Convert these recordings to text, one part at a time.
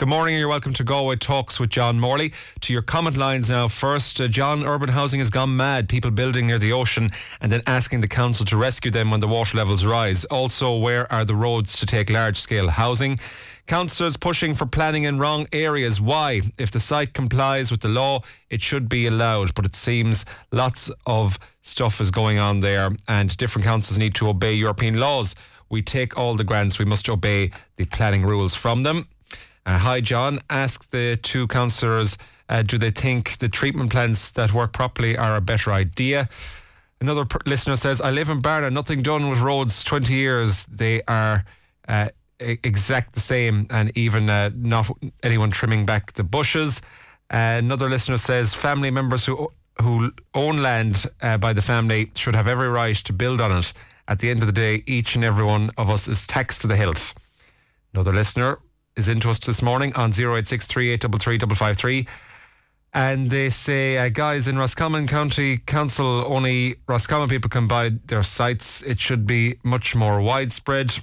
Good morning and you're welcome to Galway Talks with John Morley. To your comment lines now first. John, urban housing has gone mad. People building near the ocean and then asking the council to rescue them when the water levels rise. Also, where are the roads to take large-scale housing? Councillors pushing for planning in wrong areas. Why? If the site complies with the law, it should be allowed. But it seems lots of stuff is going on there and different councils need to obey European laws. We take all the grants. We must obey the planning rules from them. Hi, John. Asks the two councillors, do they think the treatment plants that work properly are a better idea? Another listener says, I live in Barna, nothing done with roads, 20 years. They are exact the same, and even not anyone trimming back the bushes. Another listener says, family members who own land by the family should have every right to build on it. At the end of the day, each and every one of us is taxed to the hilt. Another listener is into us this morning on 08638335553, and they say, guys, in Roscommon County Council, only Roscommon people can buy their sites. It should be much more widespread.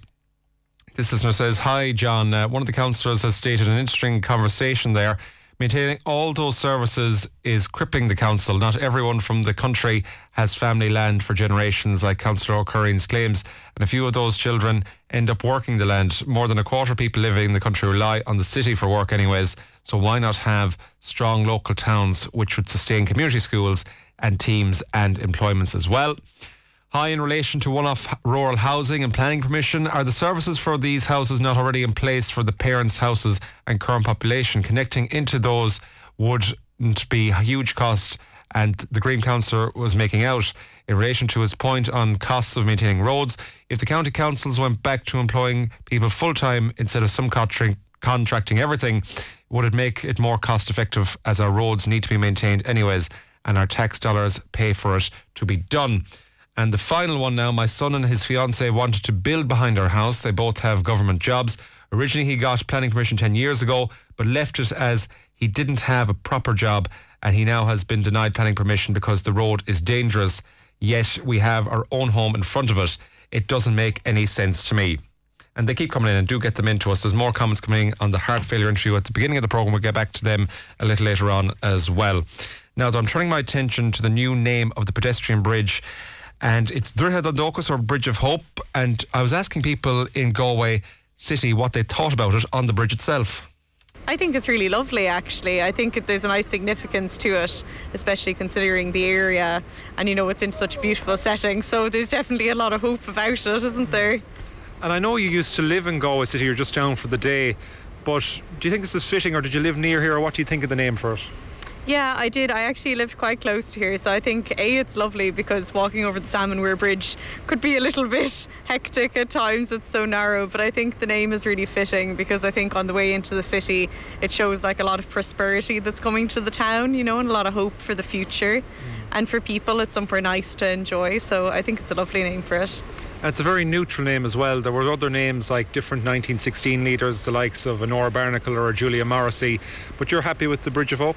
This listener says, hi, John. One of the councillors has stated an interesting conversation there. Maintaining all those services is crippling the council. Not everyone from the country has family land for generations, like Councillor O'Currien's claims, and a few of those children end up working the land. More than a quarter of people living in the country rely on the city for work anyways, so why not have strong local towns which would sustain community schools and teams and employments as well? Hi, in relation to one-off rural housing and planning permission, are the services for these houses not already in place for the parents' houses and current population? Connecting into those wouldn't be a huge cost, and the Green Councillor was making out in relation to his point on costs of maintaining roads. If the county councils went back to employing people full-time instead of contracting everything, would it make it more cost-effective, as our roads need to be maintained anyways and our tax dollars pay for it to be done? And the final one now, my son and his fiancée wanted to build behind our house. They both have government jobs. Originally he got planning permission 10 years ago, but left it as he didn't have a proper job, and he now has been denied planning permission because the road is dangerous, yet we have our own home in front of it. It doesn't make any sense to me. And they keep coming in, and do get them into us. There's more comments coming in on the heart failure interview at the beginning of the programme. We'll get back to them a little later on as well. Now, though, I'm turning my attention to the new name of the pedestrian bridge, and it's Druichead an Dóchas, or Bridge of Hope. And I was asking people in Galway City what they thought about it on the bridge itself. I think it's really lovely, actually. I think there's a nice significance to it, especially considering the area, and it's in such a beautiful setting, so there's definitely a lot of hope about it, isn't there? And I know you used to live in Galway City, you're just down for the day, but do you think this is fitting, or did you live near here, or what do you think of the name for it? Yeah, I did. I actually lived quite close to here, so I think it's lovely, because walking over the Salmon Weir Bridge could be a little bit hectic at times. It's so narrow, but I think the name is really fitting, because I think on the way into the city it shows like a lot of prosperity that's coming to the town, and a lot of hope for the future. And for people, it's somewhere nice to enjoy, so I think it's a lovely name for it. And it's a very neutral name as well. There were other names like different 1916 leaders, the likes of Honora Barnacle or Julia Morrissey, but you're happy with the Bridge of Hope?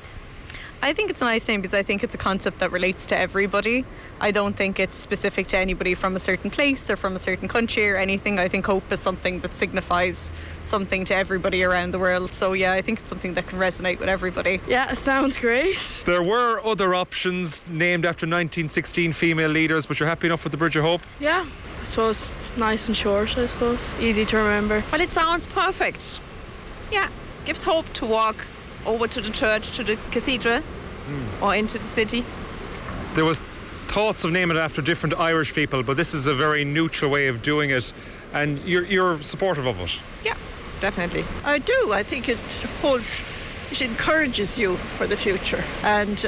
I think it's a nice name, because I think it's a concept that relates to everybody. I don't think it's specific to anybody from a certain place or from a certain country or anything. I think hope is something that signifies something to everybody around the world. So yeah, I think it's something that can resonate with everybody. Yeah, it sounds great. There were other options named after 1916 female leaders, but you're happy enough with the Bridge of Hope? Yeah, I suppose nice and short, I suppose. Easy to remember. Well, it sounds perfect. Yeah, gives hope to walk over to the church, to the cathedral, or into the city. There was thoughts of naming it after different Irish people, but this is a very neutral way of doing it, and you're supportive of it. Yeah, definitely. I do. I think it encourages you for the future, and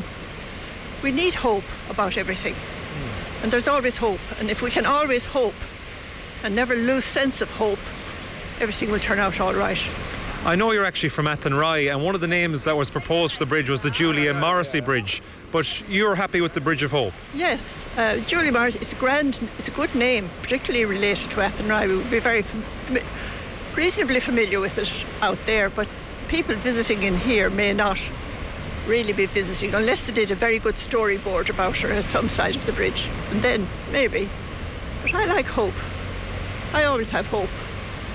we need hope about everything. And there's always hope, and if we can always hope and never lose sense of hope, everything will turn out all right. I know you're actually from Athenry, and one of the names that was proposed for the bridge was the Julia Morrissey Bridge, but you're happy with the Bridge of Hope? Yes, Julia Morrissey, it's a good name, particularly related to Athenry. We would be very reasonably familiar with it out there, but people visiting in here may not really be visiting unless they did a very good storyboard about her at some side of the bridge, and then maybe. But I like hope. I always have hope.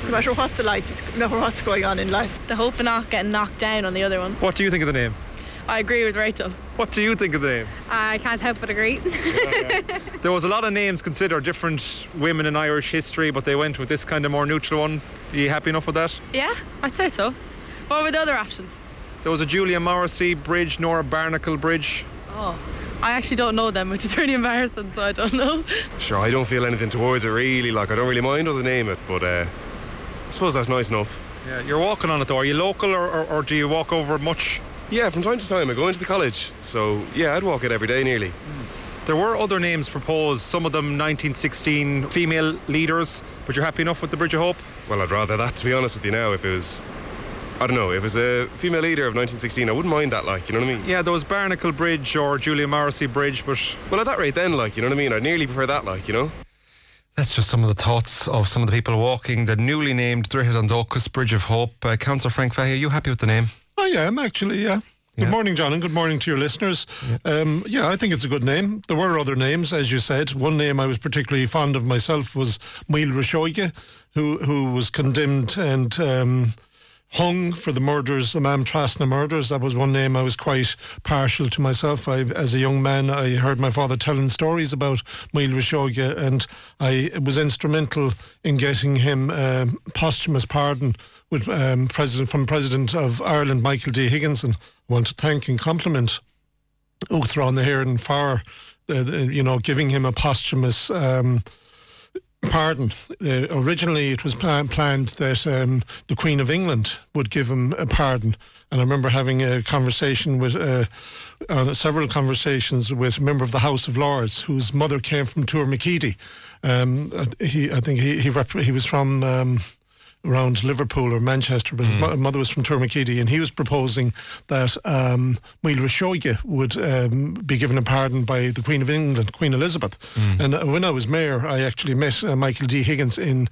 no matter what the life is, no matter what's going on in life. The hope of not getting knocked down on the other one. What do you think of the name? I agree with Rachel. What do you think of the name? I can't help but agree. There was a lot of names considered, different women in Irish history, but they went with this kind of more neutral one. Are you happy enough with that? Yeah, I'd say so. What were the other options? There was a Julia Morrissey bridge, Nora Barnacle bridge. Oh, I actually don't know them, which is really embarrassing, so I don't know. Sure, I don't feel anything towards it really. Like, I don't really mind what they name it, but I suppose that's nice enough. Yeah, you're walking on it though. Are you local or do you walk over much? Yeah, from time to time I go into the college, so yeah, I'd walk it every day nearly. There were other names proposed, some of them 1916 female leaders, but you're happy enough with the Bridge of Hope? Well, I'd rather that, to be honest with you now. If it was, I don't know, if it was a female leader of 1916, I wouldn't mind that, like, you know what I mean? Yeah, there was Barnacle Bridge or Julia Morrissey Bridge, but... Well, at that rate then, like, you know what I mean? I'd nearly prefer that, like, you know? That's just some of the thoughts of some of the people walking the newly named Droichead an Dóchas Bridge of Hope. Councillor Frank Fahey, are you happy with the name? I am, actually, yeah. Good morning, John, and good morning to your listeners. Yeah, I think it's a good name. There were other names, as you said. One name I was particularly fond of myself was Míl Raseoige, who was condemned and hung for the murders, the Mam Trasna murders. That was one name I was quite partial to myself. As a young man, I heard my father telling stories about Míl Raseoige, and I was instrumental in getting him posthumous pardon with President of Ireland, Michael D. Higgins. And I want to thank and compliment Uachtaráin na hÉireann for giving him a posthumous pardon. Originally it was planned that the Queen of England would give him a pardon, and I remember having a conversation with several conversations with a member of the House of Lords whose mother came from Tourmakeedy. I think he was from around Liverpool or Manchester, but his mother was from Tourmakeedy, and he was proposing that Míl Raseoige would be given a pardon by the Queen of England, Queen Elizabeth. And when I was mayor, I actually met Michael D. Higgins in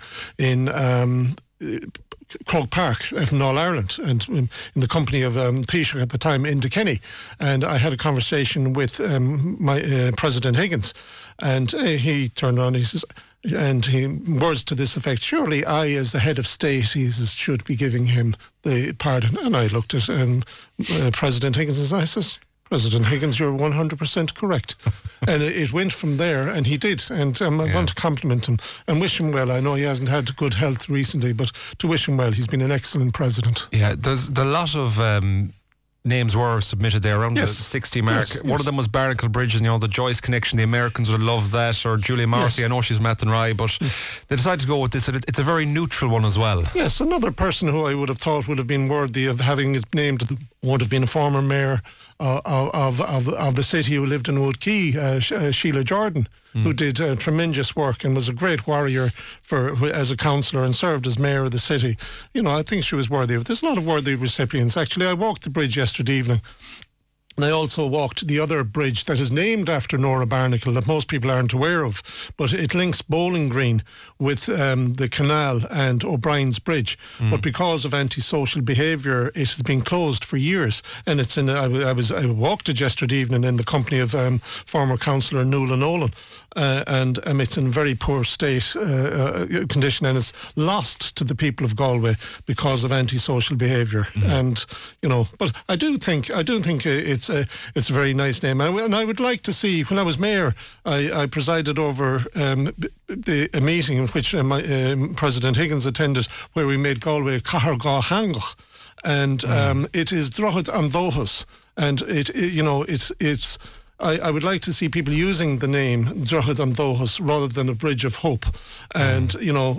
Croke Park in All Ireland, and in the company of Taoiseach at the time, Enda Kenny, and I had a conversation with my President Higgins, and he turned around and he says, and he words to this effect, surely I, as the head of state, he says, should be giving him the pardon. And I looked at President Higgins and I says, President Higgins, you're 100% correct. And it went from there, and he did. And I want to compliment him and wish him well. I know he hasn't had good health recently, but to wish him well. He's been an excellent president. Yeah, there's a lot of names were submitted there around the 60 mark. One of them was Barnacle Bridge, and the Joyce connection. The Americans would have loved that. Or Julia Morrissey. I know she's from Athenry, but they decided to go with this. It's a very neutral one as well. Yes, another person who I would have thought would have been worthy of having it named would have been a former mayor of the city who lived in Woodkey, Sheila Jordan, who did tremendous work and was a great warrior as a councillor and served as mayor of the city. I think she was worthy of it. There's a lot of worthy recipients. Actually, I walked the bridge yesterday evening. And I also walked the other bridge that is named after Nora Barnacle that most people aren't aware of, but it links Bowling Green with the canal and O'Brien's Bridge. But because of antisocial behaviour, it has been closed for years. And it's I walked it yesterday evening in the company of former councillor Nuala Nolan. And it's in very poor state condition, and it's lost to the people of Galway because of antisocial behaviour. And but I do think it's a very nice name, and I would like to see. When I was mayor, I presided over a meeting in which President Higgins attended, where we made Galway Cahar Gá Hangach, and it is Droichead an Dóchas, and it's. I would like to see people using the name Droichead an Dóchas rather than a Bridge of Hope, and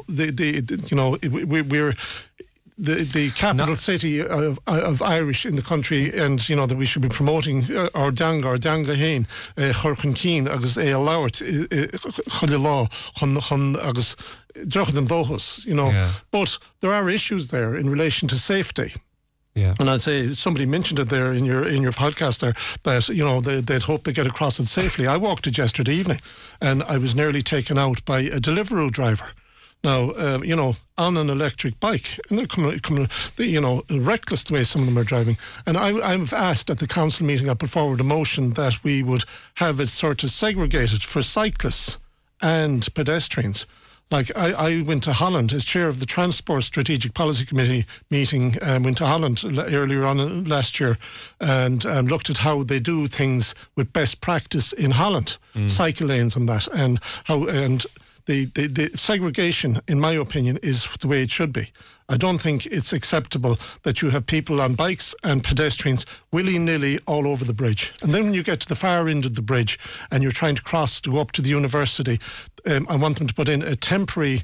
we're the capital city of Irish in the country, and that we should be promoting our Danga Hain, Chorchan Keen, agus Lawert, Chodilá, Chon agus Droichead an Dóchas, But there are issues there in relation to safety. Yeah. And I'd say somebody mentioned it there in your podcast there that they'd hope they get across it safely. I walked it yesterday evening, and I was nearly taken out by a Deliveroo driver. Now, on an electric bike, and they're coming, reckless the way some of them are driving. And I've asked at the council meeting, I put forward a motion that we would have it sort of segregated for cyclists and pedestrians. Like I went to Holland as chair of the Transport Strategic Policy Committee meeting. Went to Holland earlier on last year and looked at how they do things with best practice in Holland, cycle lanes and that, and how the segregation, in my opinion, is the way it should be. I don't think it's acceptable that you have people on bikes and pedestrians willy-nilly all over the bridge. And then when you get to the far end of the bridge and you're trying to cross to go up to the university, I want them to put in a temporary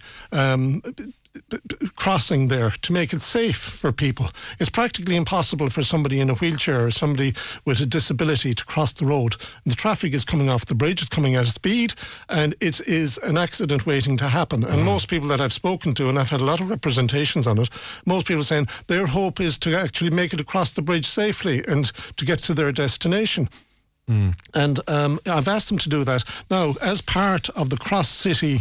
crossing there to make it safe for people. It's practically impossible for somebody in a wheelchair or somebody with a disability to cross the road. And the traffic is coming off the bridge, it's coming at a speed, and it is an accident waiting to happen. And most people that I've spoken to, and I've had a lot of representations on it, most people are saying their hope is to actually make it across the bridge safely and to get to their destination. And I've asked them to do that. Now, as part of the cross-city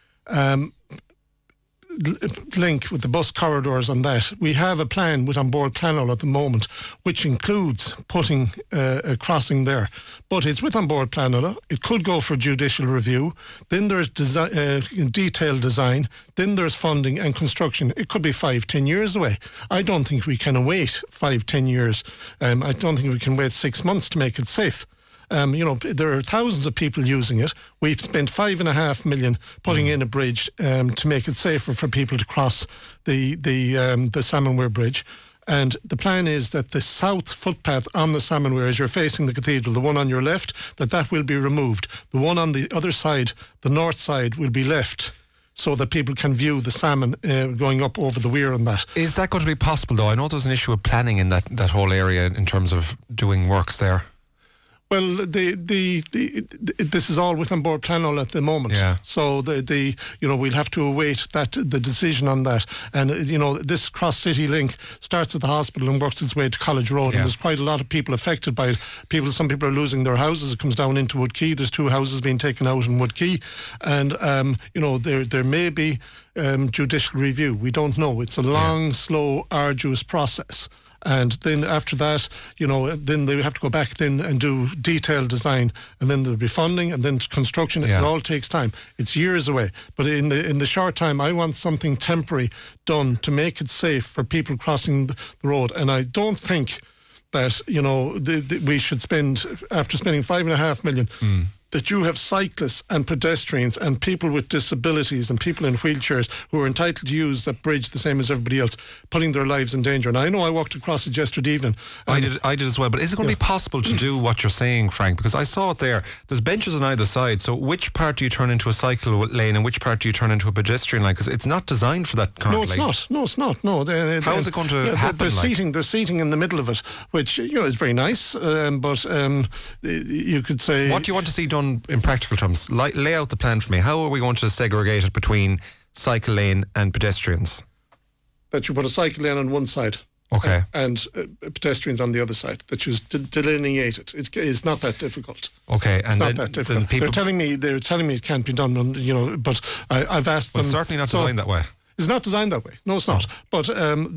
link with the bus corridors on that, we have a plan with On Board Planol at the moment, which includes putting a crossing there. But it's with On Board Planol. It could go for judicial review. Then there's detailed design. Then there's funding and construction. It could be 5-10 years away. I don't think we can wait 5-10 years. I don't think we can wait 6 months to make it safe. There are thousands of people using it. We've spent $5.5 million putting in a bridge to make it safer for people to cross the Salmonweir Bridge. And the plan is that the south footpath on the Salmonweir, as you're facing the cathedral, the one on your left, that will be removed. The one on the other side, the north side, will be left, so that people can view the salmon going up over the weir and that. Is that going to be possible, though? I know there's an issue of planning in that whole area in terms of doing works there. Well, this is all with On Board Planol at the moment. Yeah. So we'll have to await the decision on that. And this cross city link starts at the hospital and works its way to College Road. Yeah. And there's quite a lot of people affected by it. Some people are losing their houses. It comes down into Wood Quay. There's 2 houses being taken out in Wood Quay, and there may be judicial review. We don't know. It's a long, slow, arduous process. And then after that, then they have to go back then and do detailed design, and then there'll be funding and then construction. Yeah. It all takes time. It's years away. But in the short time, I want something temporary done to make it safe for people crossing the road. And I don't think that we should spend, after spending $5.5 million. That you have cyclists and pedestrians and people with disabilities and people in wheelchairs who are entitled to use that bridge the same as everybody else, putting their lives in danger. And I know I walked across it yesterday evening. I did as well. But is it going to be possible to do what you're saying, Frank? Because I saw it there. There's benches on either side. So which part do you turn into a cycle lane and which part do you turn into a pedestrian lane? Because it's not designed for that currently. No, it's not. No. How is it going to happen? There's seating in the middle of it, which is very nice. But you could say, what do you want to see done in practical terms? Lay out the plan for me. How are we going to segregate it between cycle lane and pedestrians? That you put a cycle lane on one side. Okay. And pedestrians on the other side. That you delineate it. It's not that difficult. Okay. It's not that difficult. They're telling me it can't be done. But I've asked them. It's certainly not designed that way. It's not designed that way. No, it's not. But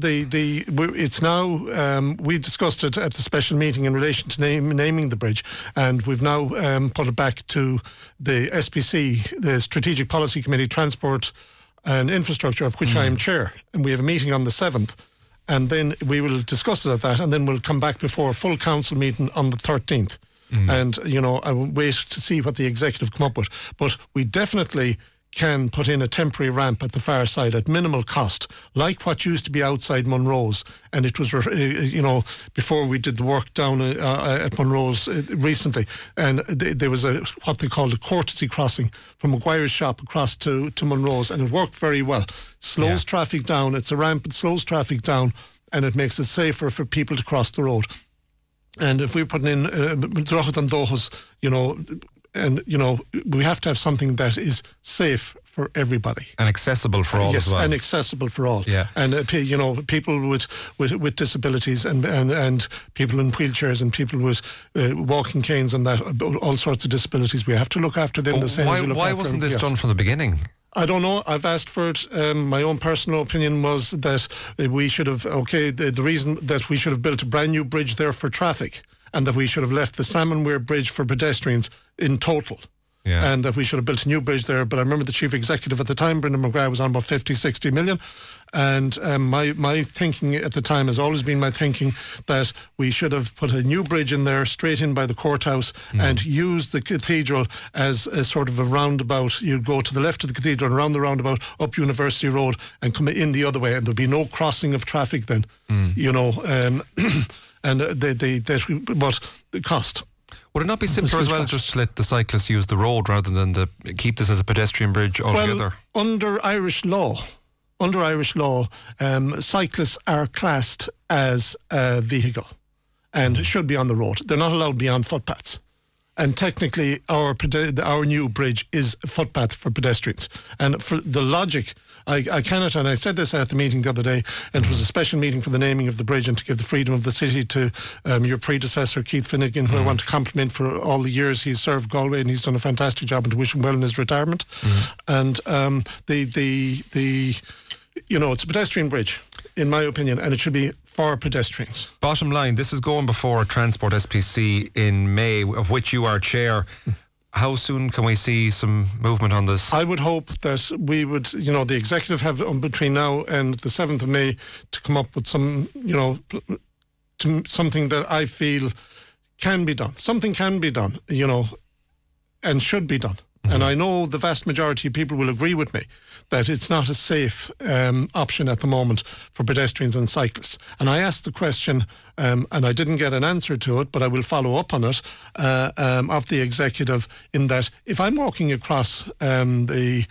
it's now. We discussed it at the special meeting in relation to naming the bridge, and we've now put it back to the SPC, the Strategic Policy Committee, Transport and Infrastructure, of which I am chair, and we have a meeting on the 7th, and then we will discuss it at that, and then we'll come back before a full council meeting on the 13th. And I will wait to see what the executive come up with. But we definitely can put in a temporary ramp at the far side at minimal cost, like what used to be outside Monroe's. And it was, before we did the work down at Monroe's recently. And there was what they called a courtesy crossing from Maguire's shop across to Monroe's. And it worked very well. Slows traffic down. It's a ramp. It slows traffic down. And it makes it safer for people to cross the road. And if we're putting in Drogheda and Dohas, and we have to have something that is safe for everybody and accessible for all as well. And accessible for all. Yeah. And people with disabilities and people in wheelchairs and people with walking canes and that, all sorts of disabilities. We have to look after them the same as we look after why wasn't this done from the beginning? I don't know. I've asked for it. My own personal opinion was that we should have, the reason that we should have built a brand new bridge there for traffic, and that we should have left the Salmonweir Bridge for pedestrians in total. and that we should have built a new bridge there. But I remember the chief executive at the time, Brendan McGrath, was on about 50, 60 million. And my thinking at the time has always been my thinking that we should have put a new bridge in there, straight in by the courthouse, and used the cathedral as a sort of a roundabout. You'd go to the left of the cathedral and around the roundabout up University Road and come in the other way, and there'd be no crossing of traffic then, you know. And but the cost. Would it not be simpler as well just to let the cyclists use the road rather than keep this as a pedestrian bridge altogether? Well, under Irish law, cyclists are classed as a vehicle and should be on the road. They're not allowed to be on footpaths. And technically, our new bridge is a footpath for pedestrians. And for the logic, I cannot, and I said this at the meeting the other day, and it was a special meeting for the naming of the bridge and to give the freedom of the city to your predecessor, Keith Finnegan, who I want to compliment for all the years he's served Galway, and he's done a fantastic job, and to wish him well in his retirement. And it's a pedestrian bridge, in my opinion, and it should be for pedestrians. Bottom line, this is going before Transport SPC in May, of which you are chair. How soon can we see some movement on this? I would hope that we would, the executive have between now and the 7th of May to come up with some, something that I feel can be done. Something can be done, and should be done. And I know the vast majority of people will agree with me that it's not a safe option at the moment for pedestrians and cyclists. And I asked the question, and I didn't get an answer to it, but I will follow up on it, of the executive, in that if I'm walking across the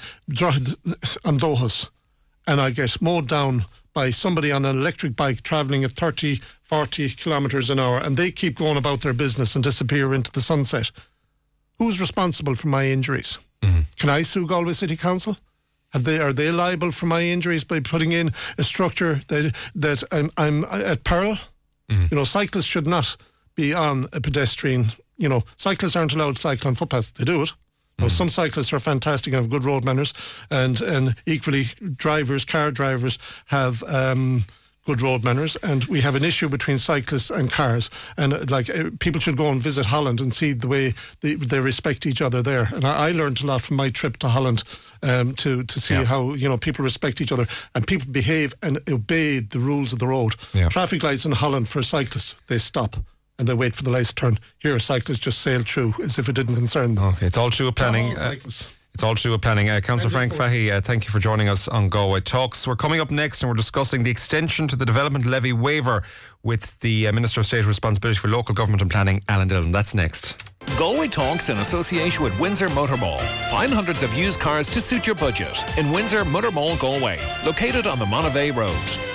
Dohas and I get mowed down by somebody on an electric bike travelling at 30, 40 kilometres an hour, and they keep going about their business and disappear into the sunset, who's responsible for my injuries? Can I sue Galway City Council? Are they liable for my injuries by putting in a structure that I'm at peril? Cyclists should not be on a pedestrian. Cyclists aren't allowed to cycle on footpaths. They do it. Now, some cyclists are fantastic and have good road manners, and equally car drivers have good road manners, and we have an issue between cyclists and cars, and people should go and visit Holland and see the way they respect each other there. And I learned a lot from my trip to Holland to see how people respect each other and people behave and obey the rules of the road. Traffic lights in Holland for cyclists, they stop and they wait for the lights to turn. Here, cyclists just sail through as if it didn't concern them. Okay, it's all true of planning. It's all true with planning. Councillor Frank Fahey, thank you for joining us on Galway Talks. We're coming up next and we're discussing the extension to the development levy waiver with the Minister of State Responsibility for Local Government and Planning, Alan Dillon. That's next. Galway Talks in association with Windsor Motor Mall. Find hundreds of used cars to suit your budget in Windsor Motor Mall, Galway, located on the Monavey Road.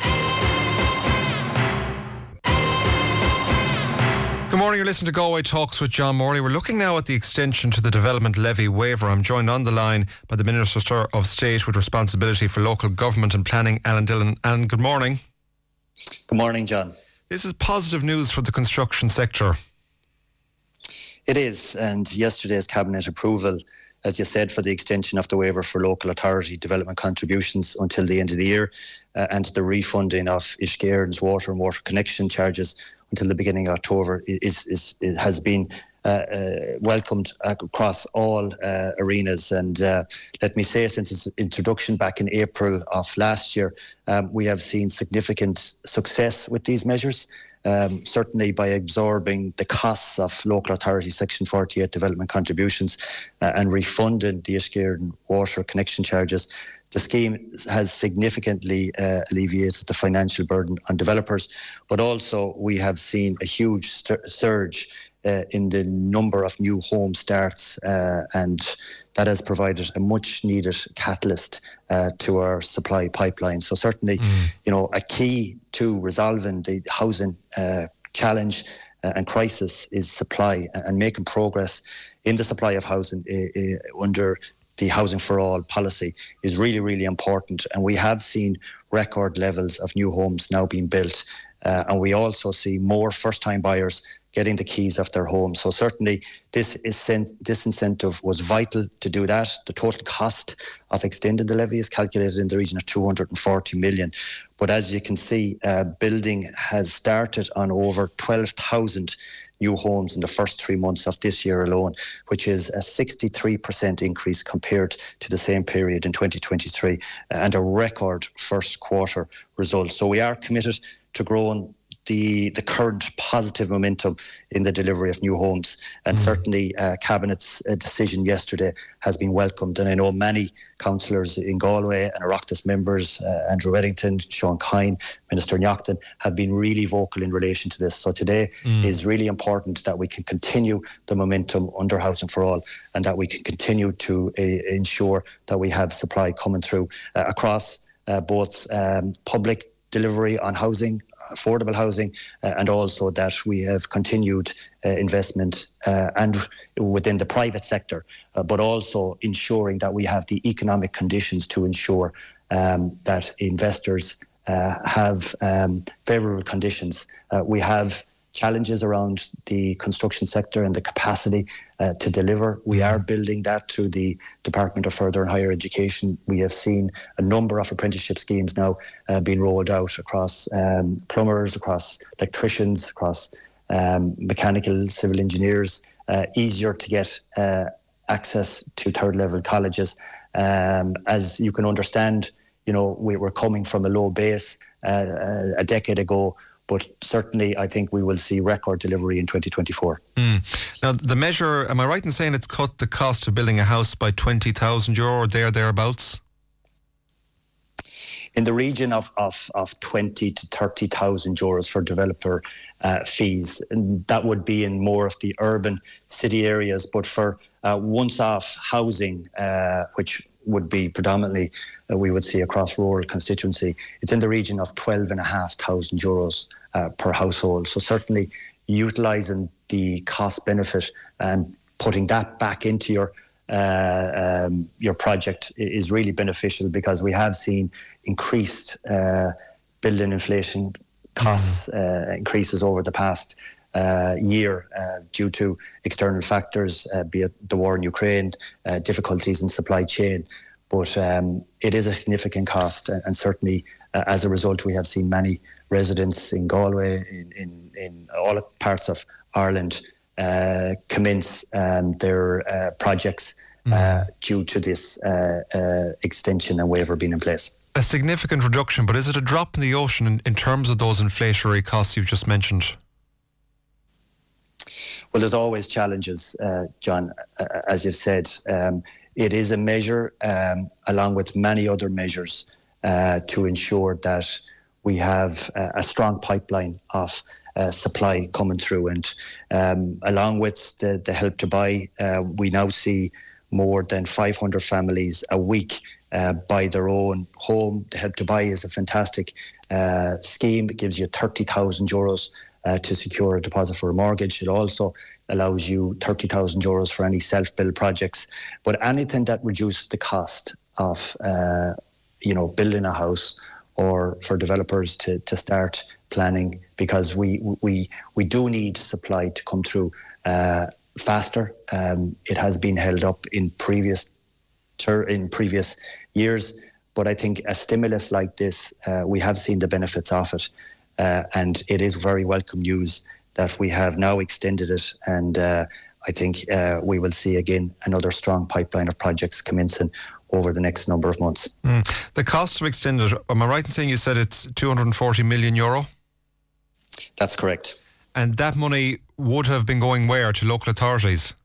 Good morning, you're listening to Galway Talks with John Morley. We're looking now at the extension to the development levy waiver. I'm joined on the line by the Minister of State with Responsibility for Local Government and Planning, Alan Dillon. Alan, good morning. Good morning, John. This is positive news for the construction sector. It is, and yesterday's Cabinet approval, as you said, for the extension of the waiver for local authority development contributions until the end of the year, and the refunding of Ishcairn's water and water connection charges until the beginning of October has been welcomed across all arenas. And let me say, since its introduction back in April of last year, we have seen significant success with these measures. Certainly by absorbing the costs of local authority Section 48 development contributions and refunding the Ishcairn water connection charges, the scheme has significantly alleviated the financial burden on developers. But also we have seen a huge surge in the number of new home starts, and that has provided a much needed catalyst to our supply pipeline. So certainly, a key to resolving the housing challenge and crisis is supply, and making progress in the supply of housing under the Housing for All policy is really, really important. And we have seen record levels of new homes now being built. And we also see more first-time buyers getting the keys of their home. So certainly this incentive was vital to do that. The total cost of extending the levy is calculated in the region of 240 million. But as you can see, building has started on over 12,000 new homes in the first 3 months of this year alone, which is a 63% increase compared to the same period in 2023, and a record first quarter result. So we are committed to growing the current positive momentum in the delivery of new homes. And certainly Cabinet's decision yesterday has been welcomed. And I know many councillors in Galway and Oireachtas members, Andrew Eddington, Sean Kine, Minister Nyackton, have been really vocal in relation to this. So today is really important that we can continue the momentum under Housing for All, and that we can continue to ensure that we have supply coming through across both public delivery on housing, affordable housing, and also that we have continued investment and within the private sector, but also ensuring that we have the economic conditions to ensure that investors have favourable conditions. We have challenges around the construction sector and the capacity to deliver. We are building that through the Department of Further and Higher Education. We have seen a number of apprenticeship schemes now being rolled out across plumbers, across electricians, across mechanical, civil engineers, easier to get access to third level colleges. As you can understand, we were coming from a low base a decade ago, but certainly I think we will see record delivery in 2024. Now, the measure, am I right in saying it's cut the cost of building a house by €20,000 or thereabouts? In the region of 20 to 30,000 euros for developer fees. And that would be in more of the urban city areas. But for once-off housing, which would be predominantly we would see across rural constituency, it's in the region of 12,500 euros per household. So certainly utilising the cost benefit and putting that back into your project is really beneficial, because we have seen increased building inflation costs increases over the past year due to external factors, be it the war in Ukraine, difficulties in supply chain. But it is a significant cost, and certainly as a result, we have seen many residents in Galway, in all parts of Ireland, commence their projects due to this extension and waiver being in place. A significant reduction, but is it a drop in the ocean in terms of those inflationary costs you've just mentioned? Well, there's always challenges, John, as you said. It is a measure, along with many other measures, to ensure that we have a strong pipeline of supply coming through. And along with the Help to Buy, we now see more than 500 families a week buy their own home. The Help to Buy is a fantastic scheme. It gives you 30,000 euros to secure a deposit for a mortgage. It also allows you 30,000 euros for any self-build projects. But anything that reduces the cost of building a house, or for developers to start planning, because we do need supply to come through faster. It has been held up in previous years, but I think a stimulus like this, we have seen the benefits of it. And it is very welcome news that we have now extended it, and I think we will see again another strong pipeline of projects commencing over the next number of months. The cost of extended, am I right in saying you said it's €240 million? That's correct. And that money would have been going where? To local authorities?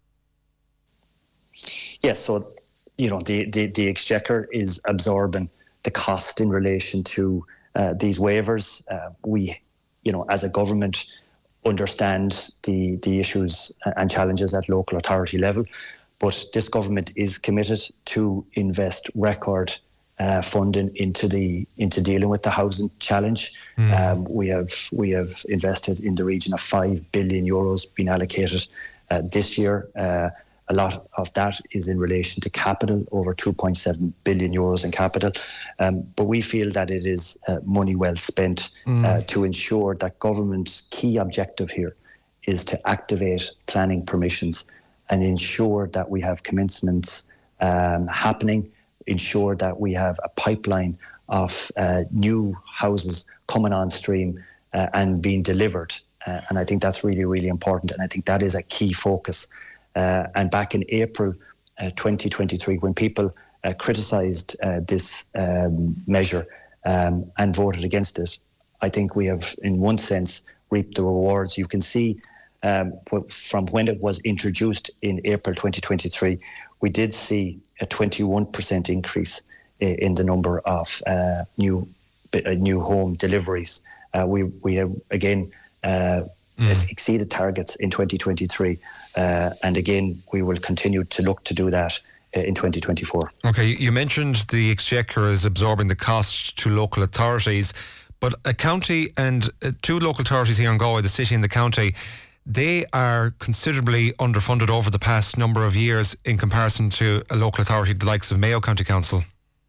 Yes, so the Exchequer is absorbing the cost in relation to these waivers. We, as a government, understand the issues and challenges at local authority level, but this government is committed to invest record funding into dealing with the housing challenge. We have invested in the region of €5 billion being allocated this year. A lot of that is in relation to capital, over €2.7 billion in capital. But we feel that it is money well spent to ensure that government's key objective here is to activate planning permissions and ensure that we have commencements happening, ensure that we have a pipeline of new houses coming on stream and being delivered. And I think that's really, really important. And I think that is a key focus. And back in April 2023, when people criticised this measure and voted against it, I think we have, in one sense, reaped the rewards. You can see from when it was introduced in April 2023, we did see a 21% increase in the number of new home deliveries. We have again exceeded targets in 2023, and again we will continue to look to do that in 2024. Okay, you mentioned the Exchequer is absorbing the cost to local authorities, but a county and two local authorities here in Galway, the city and the county, they are considerably underfunded over the past number of years in comparison to a local authority the likes of Mayo County Council.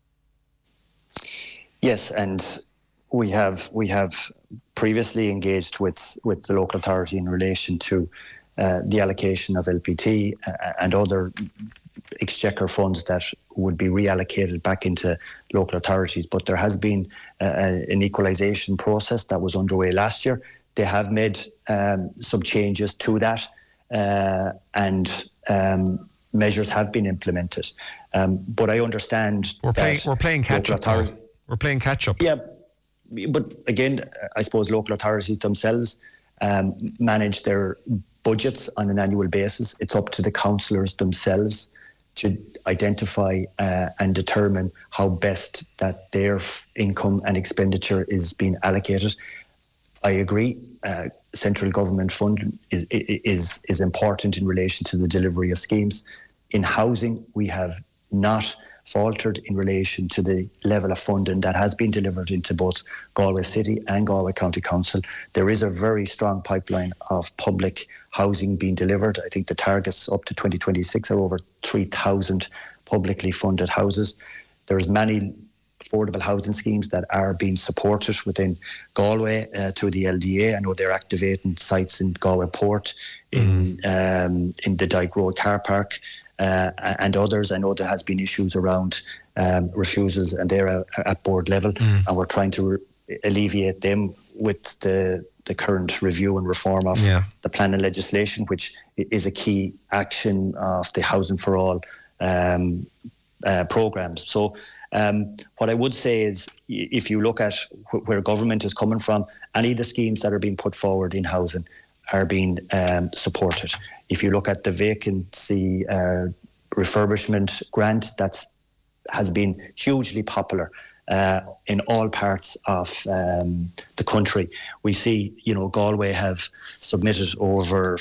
Yes, and we have previously engaged with the local authority in relation to the allocation of LPT and other Exchequer funds that would be reallocated back into local authorities. But there has been an equalisation process that was underway last year. They have made some changes to that, and measures have been implemented. But I understand we're playing catch up. We're playing catch up. Yeah, but again, I suppose local authorities themselves manage their budgets on an annual basis. It's up to the councillors themselves to identify and determine how best that their income and expenditure is being allocated. I agree. Central government funding is important in relation to the delivery of schemes. In housing, we have not faltered in relation to the level of funding that has been delivered into both Galway City and Galway County Council. There is a very strong pipeline of public housing being delivered. I think the targets up to 2026 are over 3,000 publicly funded houses. There's many affordable housing schemes that are being supported within Galway through the LDA. I know they're activating sites in Galway Port, in the Dyke Road car park, and others. I know there has been issues around refusals, and they're at board level, and we're trying to alleviate them with the current review and reform of the planning legislation, which is a key action of the Housing for All programmes. So what I would say is, if you look at where government is coming from, any of the schemes that are being put forward in housing are being supported. If you look at the vacancy refurbishment grant, that has been hugely popular in all parts of the country. We see, Galway have submitted over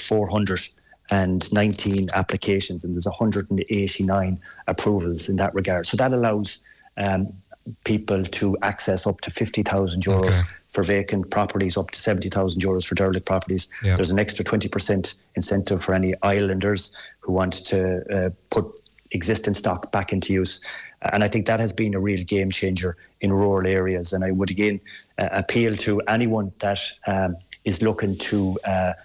419 applications, and there's 189 approvals in that regard. So that allows people to access up to 50,000 euros for vacant properties, up to 70,000 euros for derelict properties. There's an extra 20% incentive for any islanders who want to put existing stock back into use. And I think that has been a real game changer in rural areas. And I would again appeal to anyone that is looking to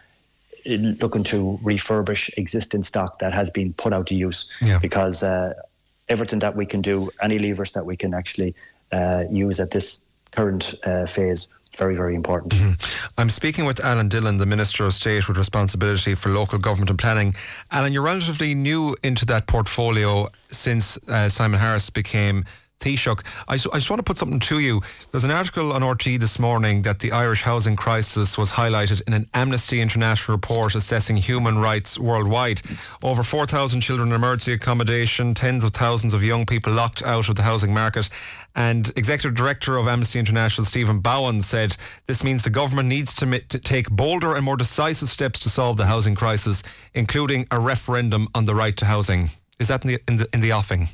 refurbish existing stock that has been put out of use, because everything that we can do, any levers that we can actually use at this current phase, very, very important. I'm speaking with Alan Dillon, the Minister of State with responsibility for local government and planning. Alan, you're relatively new into that portfolio since Simon Harris became Taoiseach. I just want to put something to you. There's an article on RT this morning that the Irish housing crisis was highlighted in an Amnesty International report assessing human rights worldwide. Over 4,000 children in emergency accommodation, tens of thousands of young people locked out of the housing market. And Executive Director of Amnesty International, Stephen Bowen, said this means the government needs to take bolder and more decisive steps to solve the housing crisis, including a referendum on the right to housing. Is that in the offing?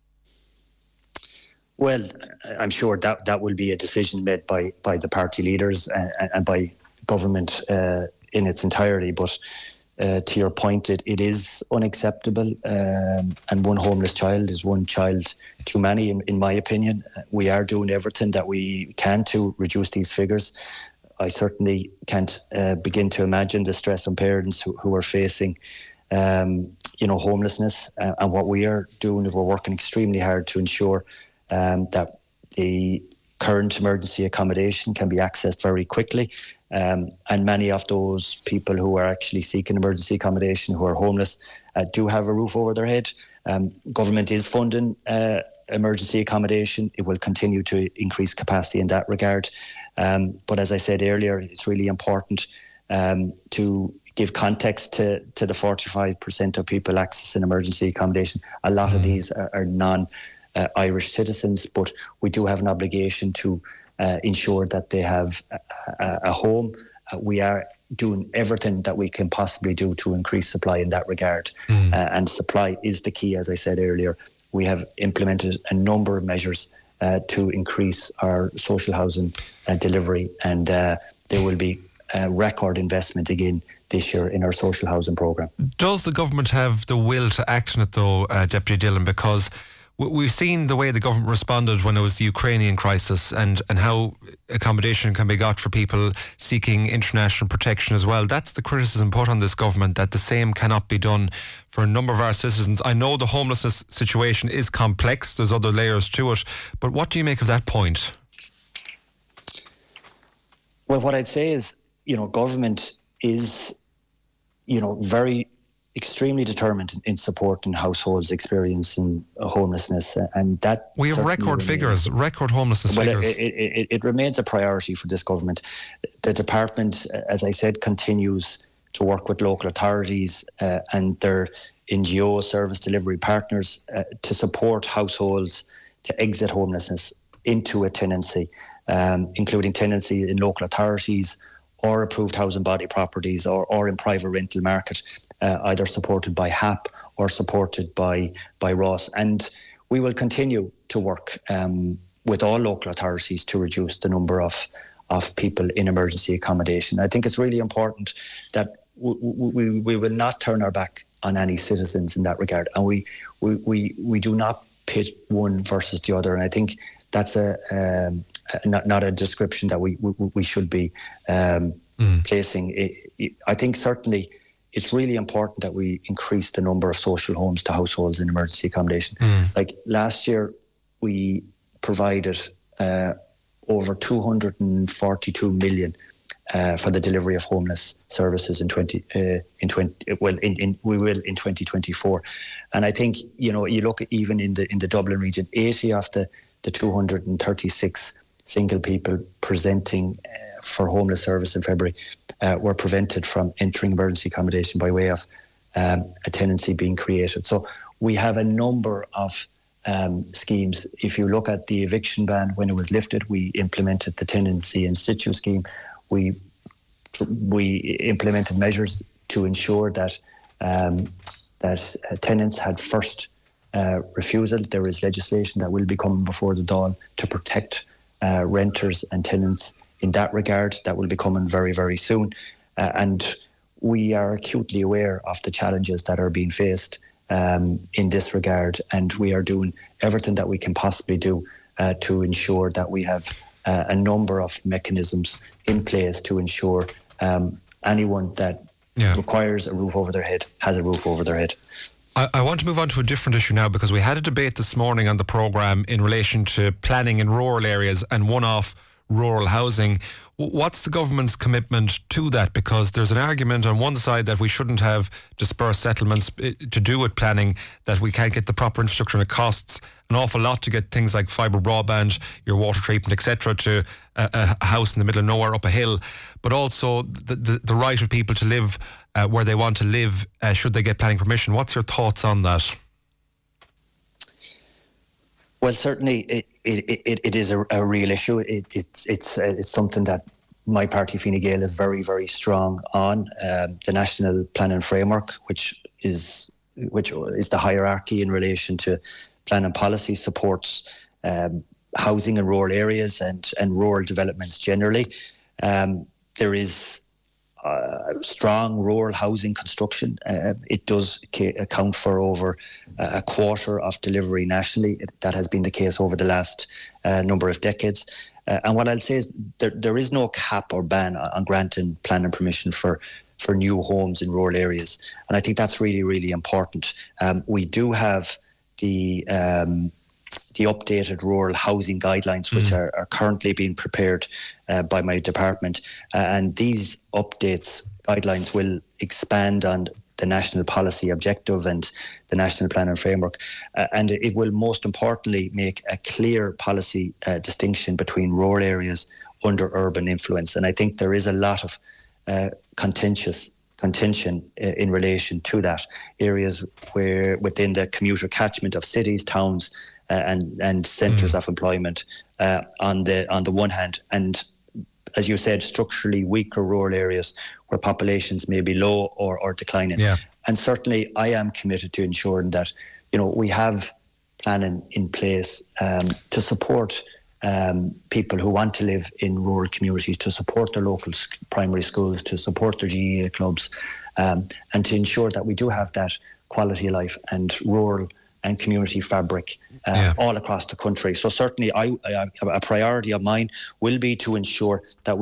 Well, I'm sure that will be a decision made by the party leaders and by government in its entirety. But to your point, it is unacceptable, and one homeless child is one child too many, in my opinion. We are doing everything that we can to reduce these figures. I certainly can't begin to imagine the stress on parents who are facing homelessness. And what we are doing is we're working extremely hard to ensure that the current emergency accommodation can be accessed very quickly. And many of those people who are actually seeking emergency accommodation, who are homeless, do have a roof over their head. Government is funding emergency accommodation. It will continue to increase capacity in that regard. But as I said earlier, it's really important to give context to the 45% of people accessing emergency accommodation. A lot of these are non-Irish citizens, but we do have an obligation to ensure that they have a home. We are doing everything that we can possibly do to increase supply in that regard. And supply is the key, as I said earlier. We have implemented a number of measures to increase our social housing delivery, and there will be record investment again this year in our social housing programme. Does the government have the will to act on it though, Deputy Dillon? Because we've seen the way the government responded when it was the Ukrainian crisis and how accommodation can be got for people seeking international protection as well. That's the criticism put on this government, that the same cannot be done for a number of our citizens. I know the homelessness situation is complex, there's other layers to it, but what do you make of that point? Well, what I'd say is, government is, very extremely determined in supporting households experiencing homelessness, and that we have record homelessness figures. It remains a priority for this government. The department, as I said, continues to work with local authorities and their NGO service delivery partners to support households to exit homelessness into a tenancy, including tenancy in local authorities or approved housing body properties or in private rental market, either supported by HAP or supported by Ross. And we will continue to work with all local authorities to reduce the number of people in emergency accommodation. I think it's really important that we will not turn our back on any citizens in that regard, and we do not pit one versus the other. And I think that's not a description that we should be placing. I think certainly it's really important that we increase the number of social homes to households in emergency accommodation. Like last year, we provided over 242 million for the delivery of homeless services in 2024. And I think you look at even in the Dublin region, 80 of the 236 single people presenting for homeless service in February were prevented from entering emergency accommodation by way of a tenancy being created. So we have a number of schemes. If you look at the eviction ban, when it was lifted, we implemented the tenancy in situ scheme. We implemented measures to ensure that tenants had first refusal. There is legislation that will be coming before the Dáil to protect renters and tenants in that regard. That will be coming very, very soon. And we are acutely aware of the challenges that are being faced in this regard. And we are doing everything that we can possibly do to ensure that we have a number of mechanisms in place to ensure anyone that requires a roof over their head has a roof over their head. I want to move on to a different issue now, because we had a debate this morning on the programme in relation to planning in rural areas and one-off rural housing. What's the government's commitment to that? Because there's an argument on one side that we shouldn't have dispersed settlements to do with planning, that we can't get the proper infrastructure, and it costs an awful lot to get things like fibre broadband, your water treatment, etc., to a house in the middle of nowhere up a hill. But also the right of people to live where they want to live, should they get planning permission. What's your thoughts on that? Well, certainly it is a real issue. It's something that my party, Fine Gael, is very, very strong on. The National Planning Framework, which is the hierarchy in relation to planning policy, supports housing in rural areas and rural developments generally. There is strong rural housing construction. It does account for over a quarter of delivery nationally. That has been the case over the last number of decades. And what I'll say is there is no cap or ban on granting planning permission for new homes in rural areas. And I think that's really, really important. We do have the updated rural housing guidelines, which are currently being prepared by my department. And these guidelines will expand on the national policy objective and the national planning framework. And it will most importantly make a clear policy distinction between rural areas under urban influence. And I think there is a lot of contention in relation to that. Areas where within the commuter catchment of cities, towns, and centres of employment on the one hand, and as you said, structurally weaker rural areas where populations may be low or declining. Yeah. And certainly I am committed to ensuring that, we have planning in place to support people who want to live in rural communities, to support their local primary schools, to support their GEA clubs, and to ensure that we do have that quality of life and rural and community fabric all across the country. So certainly a priority of mine will be to ensure that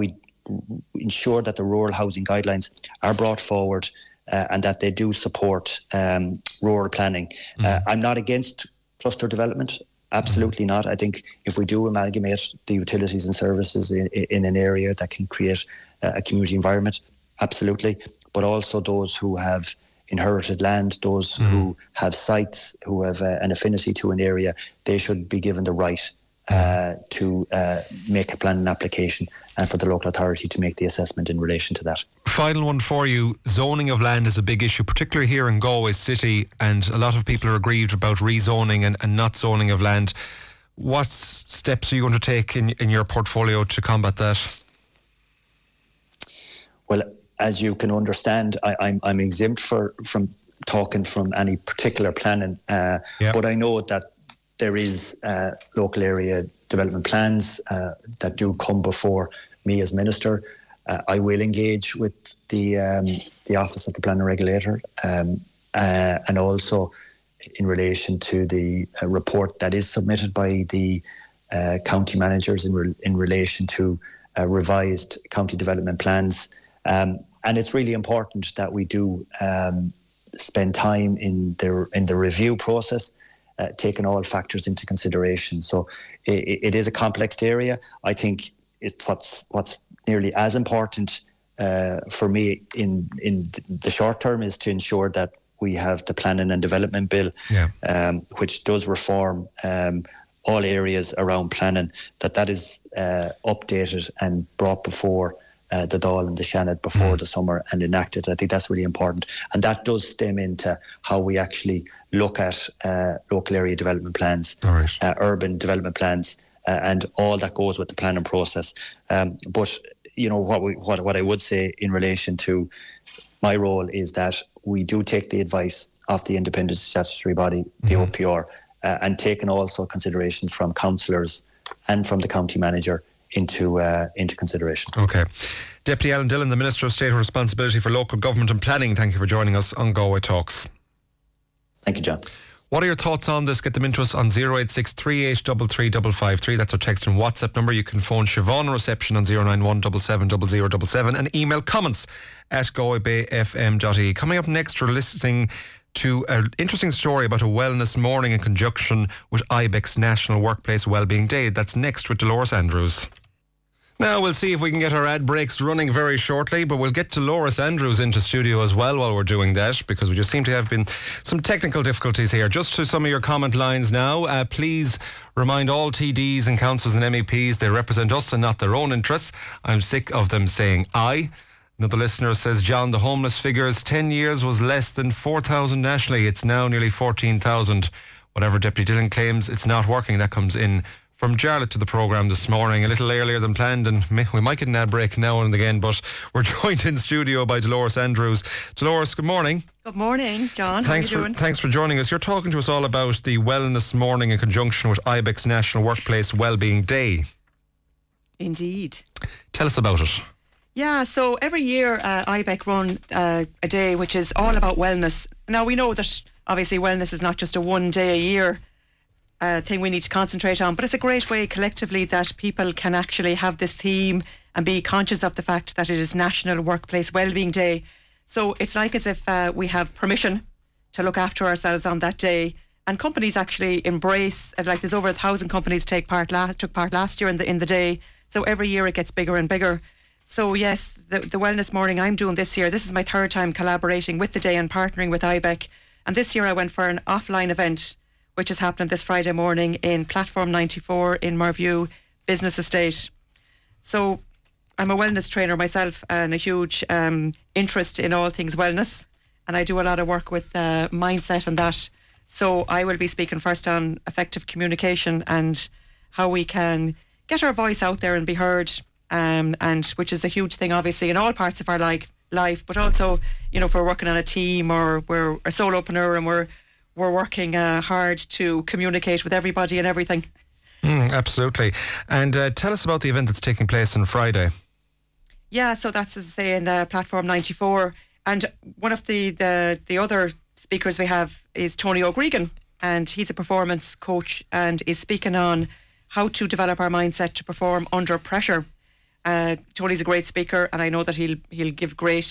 the rural housing guidelines are brought forward and that they do support rural planning. I'm not against cluster development, absolutely not. I think if we do amalgamate the utilities and services in an area that can create a community environment, absolutely. But also those who have inherited land, those who have sites, who have an affinity to an area, they should be given the right to make a planning application and for the local authority to make the assessment in relation to that. Final one for you. Zoning of land is a big issue, particularly here in Galway City, and a lot of people are aggrieved about rezoning and not zoning of land. What steps are you going to take in your portfolio to combat that? Well, as you can understand, I'm exempt from talking from any particular planning, but I know that there is local area development plans that do come before me as Minister. I will engage with the Office of the Planning Regulator and also in relation to the report that is submitted by the county managers in relation to revised county development plans. And it's really important that we do spend time in the review process, taking all factors into consideration. So it is a complex area. I think what's nearly as important for me in the short term is to ensure that we have the Planning and Development Bill, which does reform all areas around planning, that is updated and brought before the Dáil and the Seanad before the summer and enacted. I think that's really important. And that does stem into how we actually look at local area development plans, urban development plans, and all that goes with the planning process. But, what I would say in relation to my role is that we do take the advice of the independent statutory body, the OPR, and taking also considerations from councillors and from the county manager into consideration. Okay. Deputy Alan Dillon, the Minister of State with Responsibility for Local Government and Planning, thank you for joining us on Galway Talks. Thank you, John. What are your thoughts on this? Get them into us on 086 3833 553. That's our text and WhatsApp number. You can phone Siobhan reception on 091 770077 and email comments at galwaybayfm.ie. Coming up next, we're listening to an interesting story about a wellness morning in conjunction with IBEX National Workplace Wellbeing Day. That's next with Dolores Andrews. Now we'll see if we can get our ad breaks running very shortly, but we'll get Dolores Andrews into studio as well while we're doing that, because we just seem to have been some technical difficulties here. Just to some of your comment lines now, please remind all TDs and councillors and MEPs they represent us and not their own interests. I'm sick of them saying aye. Another listener says, John, the homeless figures 10 years was less than 4,000 nationally. It's now nearly 14,000. Whatever Deputy Dillon claims, it's not working. That comes in from Jarlath to the programme this morning, a little earlier than planned, and we might get an ad break now and again, but we're joined in studio by Dolores Andrews. Dolores, good morning. Good morning, John. How are you doing? Thanks for joining us. You're talking to us all about the Wellness Morning in conjunction with IBEX National Workplace Wellbeing Day. Indeed. Tell us about it. Yeah, so every year IBEC run a day which is all about wellness. Now we know that obviously wellness is not just a one day a year thing we need to concentrate on. But it's a great way collectively that people can actually have this theme and be conscious of the fact that it is National Workplace Wellbeing Day. So it's like as if we have permission to look after ourselves on that day. And companies actually embrace, like there's over 1,000 companies took part last year in the day. So every year it gets bigger and bigger. So yes, the Wellness Morning I'm doing this year, this is my third time collaborating with the day and partnering with IBEC. And this year I went for an offline event, which is happening this Friday morning in Platform 94 in Marview Business Estate. So I'm a wellness trainer myself and a huge interest in all things wellness. And I do a lot of work with mindset and that. So I will be speaking first on effective communication and how we can get our voice out there and be heard, and which is a huge thing, obviously, in all parts of our life. But also, you know, if we're working on a team or we're a solopreneur and we're working hard to communicate with everybody and everything. Absolutely. And tell us about the event that's taking place on Friday. Yeah, so that's, as I say, in Platform 94. And one of the other speakers we have is Tony O'Gregan, and he's a performance coach and is speaking on how to develop our mindset to perform under pressure. Tony's a great speaker, and I know that he'll give great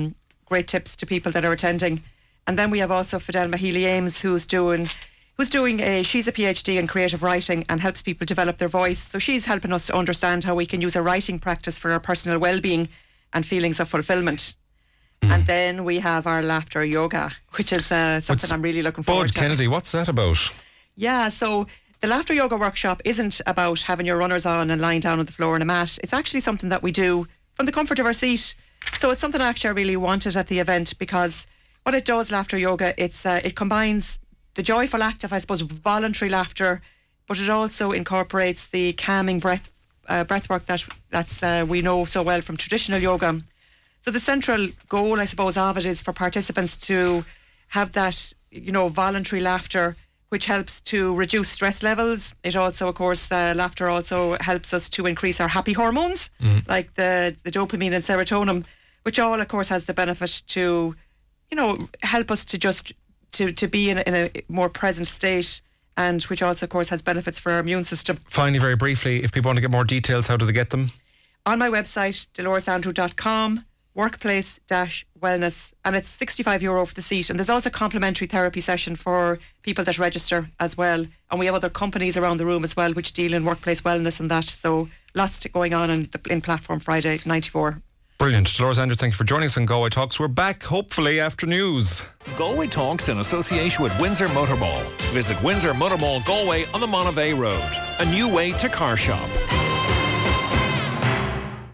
tips to people that are attending. And then we have also Fidel Mahealy-Ames, who's doing she's a PhD in creative writing and helps people develop their voice. So she's helping us to understand how we can use a writing practice for our personal well-being and feelings of fulfilment. And then we have our laughter yoga, which is something I'm really looking forward to. Bud Kennedy, what's that about? Yeah, so the laughter yoga workshop isn't about having your runners on and lying down on the floor on a mat. It's actually something that we do from the comfort of our seat. So it's something I really wanted at the event, because what it does, laughter yoga, it combines the joyful act of, I suppose, voluntary laughter, but it also incorporates the calming breath work that's we know so well from traditional yoga. So the central goal, I suppose, of it is for participants to have that, you know, voluntary laughter, which helps to reduce stress levels. It also, of course, laughter also helps us to increase our happy hormones, like the dopamine and serotonin, which all, of course, has the benefit to, you know, help us to just to be in a more present state, and which also, of course, has benefits for our immune system. Finally, very briefly, if people want to get more details, how do they get them? On my website, doloresandrew.com, workplace-wellness, and it's €65 for the seat. And there's also a complimentary therapy session for people that register as well. And we have other companies around the room as well which deal in workplace wellness and that. So lots going on in Platform Friday 94. Brilliant. Dolores Andrews, thank you for joining us on Galway Talks. We're back, hopefully, after news. Galway Talks in association with Windsor Motor Mall. Visit Windsor Motor Mall Galway on the Monavea Road. A new way to car shop.